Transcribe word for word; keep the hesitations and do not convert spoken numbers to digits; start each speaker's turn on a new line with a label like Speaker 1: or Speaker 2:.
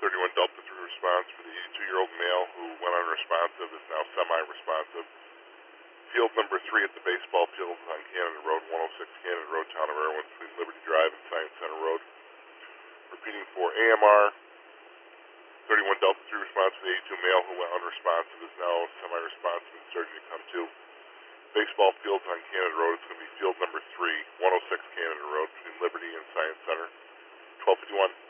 Speaker 1: thirty-one Delta three response for the eighty-two-year-old male who went unresponsive is now semi-responsive. Field number three at the baseball field on Canada Road, one oh six Canada Road, Town of Irwin, between Liberty Drive and Science Center Road. Repeating for A M R, thirty-one Delta three response for the eighty-two male who went unresponsive is now semi-responsive and surgery to come to. Baseball fields on Canada Road, it's going to be field number three, one oh six Canada Road, between Liberty and Science Center, twelve fifty-one.